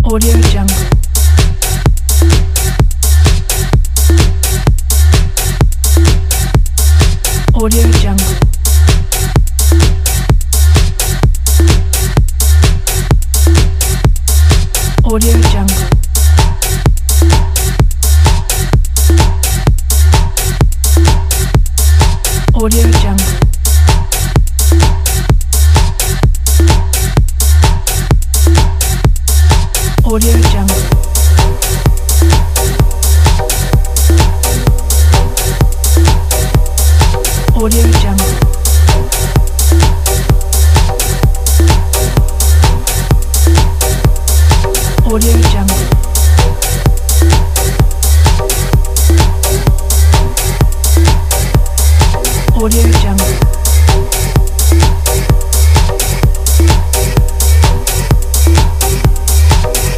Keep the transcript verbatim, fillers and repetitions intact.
Audio Jungle. Audio Jungle. Audio Jungle. Audio Jungle. Audio Jungle. Audio Jungle. Audio Jungle. Audio Jungle.